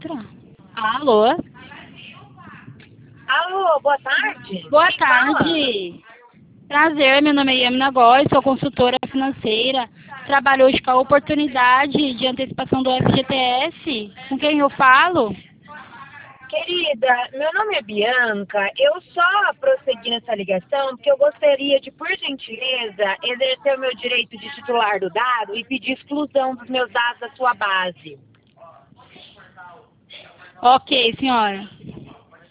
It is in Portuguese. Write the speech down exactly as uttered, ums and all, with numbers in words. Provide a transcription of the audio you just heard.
entrar. Alô? Alô, boa tarde. Boa Quem tarde. Prazer, meu nome é Yamina Góes, sou consultora financeira. Trabalho hoje com a oportunidade de antecipação do F G T S. Com quem eu falo? Querida, meu nome é Bianca. Eu só prossegui nessa ligação porque eu gostaria de, por gentileza, exercer o meu direito de titular do dado e pedir exclusão dos meus dados da sua base. Ok, senhora.